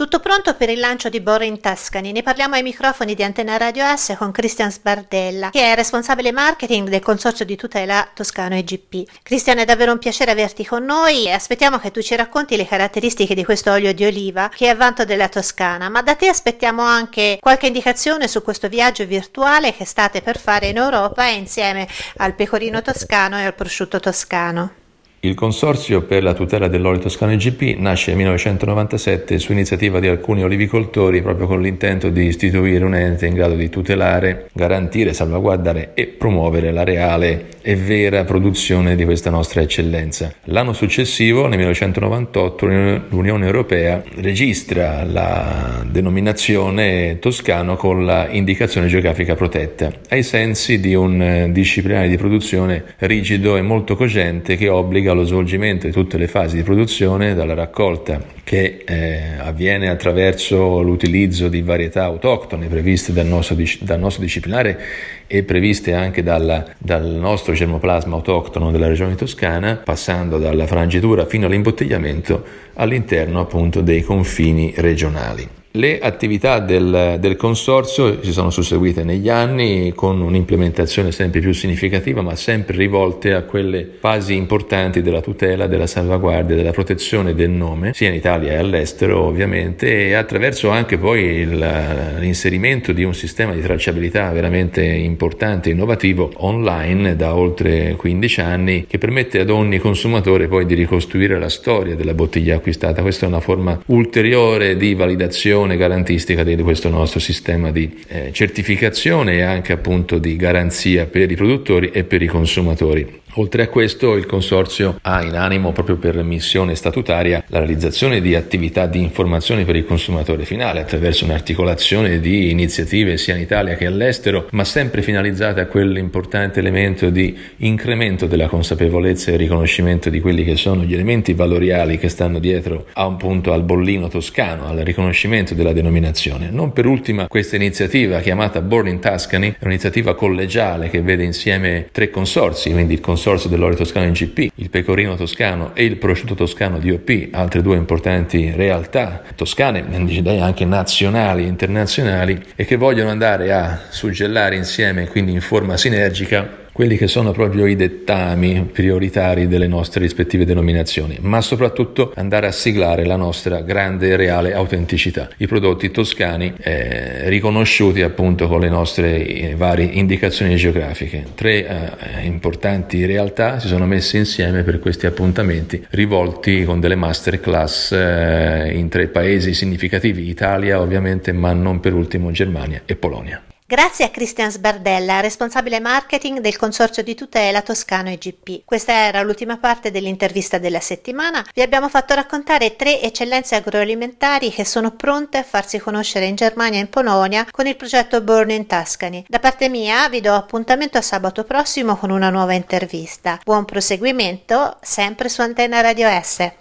Tutto pronto per il lancio di Born in Tuscany. Ne parliamo ai microfoni di Antenna Radio S con Cristian Sbardella, che è responsabile marketing del consorzio di tutela Toscano IGP. Cristian, è davvero un piacere averti con noi e aspettiamo che tu ci racconti le caratteristiche di questo olio di oliva che è a vanto della Toscana, ma da te aspettiamo anche qualche indicazione su questo viaggio virtuale che state per fare in Europa insieme al pecorino toscano e al prosciutto toscano. Il Consorzio per la tutela dell'olio toscano IGP nasce nel 1997 su iniziativa di alcuni olivicoltori proprio con l'intento di istituire un ente in grado di tutelare, garantire, salvaguardare e promuovere la reale e vera produzione di questa nostra eccellenza. L'anno successivo, nel 1998, l'Unione Europea registra la denominazione toscano con la indicazione geografica protetta, ai sensi di un disciplinare di produzione rigido e molto cogente che obbliga allo svolgimento di tutte le fasi di produzione, dalla raccolta che avviene attraverso l'utilizzo di varietà autoctone previste dal nostro disciplinare e previste anche dal nostro germoplasma autoctono della regione toscana, passando dalla frangitura fino all'imbottigliamento all'interno appunto dei confini regionali. Le attività del consorzio si sono susseguite negli anni con un'implementazione sempre più significativa, ma sempre rivolte a quelle fasi importanti della tutela, della salvaguardia, della protezione del nome, sia in Italia e all'estero ovviamente, e attraverso anche poi l'inserimento di un sistema di tracciabilità veramente importante e innovativo online da oltre 15 anni, che permette ad ogni consumatore poi di ricostruire la storia della bottiglia acquistata. Questa è una forma ulteriore di validazione garantistica di questo nostro sistema di certificazione e anche appunto di garanzia per i produttori e per i consumatori. Oltre a questo, il Consorzio ha in animo, proprio per missione statutaria, la realizzazione di attività di informazione per il consumatore finale attraverso un'articolazione di iniziative sia in Italia che all'estero, ma sempre finalizzate a quell'importante elemento di incremento della consapevolezza e riconoscimento di quelli che sono gli elementi valoriali che stanno dietro a un punto al bollino toscano, al riconoscimento della denominazione. Non per ultima questa iniziativa chiamata Born in Tuscany è un'iniziativa collegiale che vede insieme 3 consorzi, quindi il Consorzio dell'olio toscano IGP, il pecorino toscano e il prosciutto toscano DOP, altre 2 importanti realtà toscane, direi anche nazionali e internazionali, e che vogliono andare a suggellare insieme, quindi in forma sinergica, quelli che sono proprio i dettami prioritari delle nostre rispettive denominazioni, ma soprattutto andare a siglare la nostra grande e reale autenticità, i prodotti toscani riconosciuti appunto con le nostre varie indicazioni geografiche. 3 importanti realtà si sono messe insieme per questi appuntamenti, rivolti con delle masterclass in 3 paesi significativi, Italia ovviamente, ma non per ultimo Germania e Polonia. Grazie a Cristian Sbardella, responsabile marketing del consorzio di tutela Toscano IGP. Questa era l'ultima parte dell'intervista della settimana. Vi abbiamo fatto raccontare 3 eccellenze agroalimentari che sono pronte a farsi conoscere in Germania e in Polonia con il progetto Born in Tuscany. Da parte mia vi do appuntamento a sabato prossimo con una nuova intervista. Buon proseguimento, sempre su Antenna Radio S.